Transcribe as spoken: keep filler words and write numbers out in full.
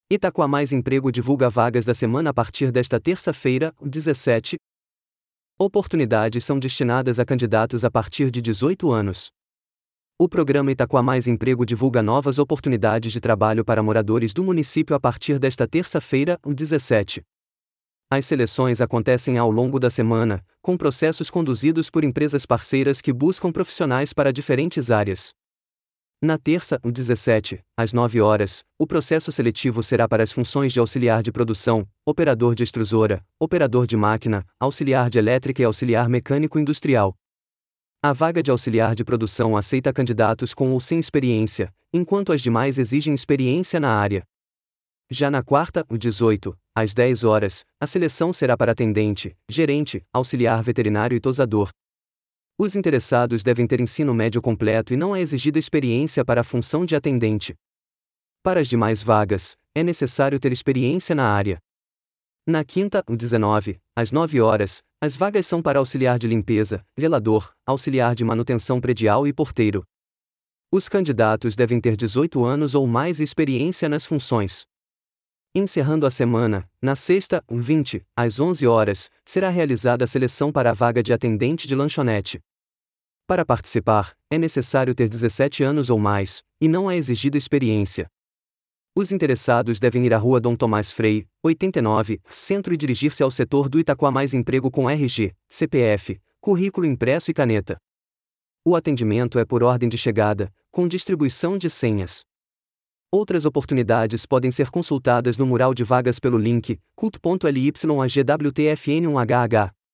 Itaquá Mais Emprego divulga vagas da semana a partir desta terça-feira, dezessete. Oportunidades são destinadas a candidatos a partir de dezoito anos. O programa Itaquá Mais Emprego divulga novas oportunidades de trabalho para moradores do município a partir desta terça-feira, dezessete. As seleções acontecem ao longo da semana, com processos conduzidos por empresas parceiras que buscam profissionais para diferentes áreas. Na terça, dezessete, às nove horas, o processo seletivo será para as funções de auxiliar de produção, operador de extrusora, operador de máquina, auxiliar de elétrica e auxiliar mecânico industrial. A vaga de auxiliar de produção aceita candidatos com ou sem experiência, enquanto as demais exigem experiência na área. Já na quarta, dezoito, às dez horas, a seleção será para atendente, gerente, auxiliar veterinário e tosador. Os interessados devem ter ensino médio completo e não é exigida experiência para a função de atendente. Para as demais vagas, é necessário ter experiência na área. Na quinta, dezenove, às nove horas, as vagas são para auxiliar de limpeza, zelador, auxiliar de manutenção predial e porteiro. Os candidatos devem ter dezoito anos ou mais e experiência nas funções. Encerrando a semana, na sexta, vinte, às onze horas, será realizada a seleção para a vaga de atendente de lanchonete. Para participar, é necessário ter dezessete anos ou mais, e não é exigida experiência. Os interessados devem ir à Rua Dom Tomás Frei, oitenta e nove, Centro e dirigir-se ao setor do Itaquá Mais Emprego com R G, C P F, currículo impresso e caneta. O atendimento é por ordem de chegada, com distribuição de senhas. Outras oportunidades podem ser consultadas no mural de vagas pelo link cult ponto l y a g w t f n um h h.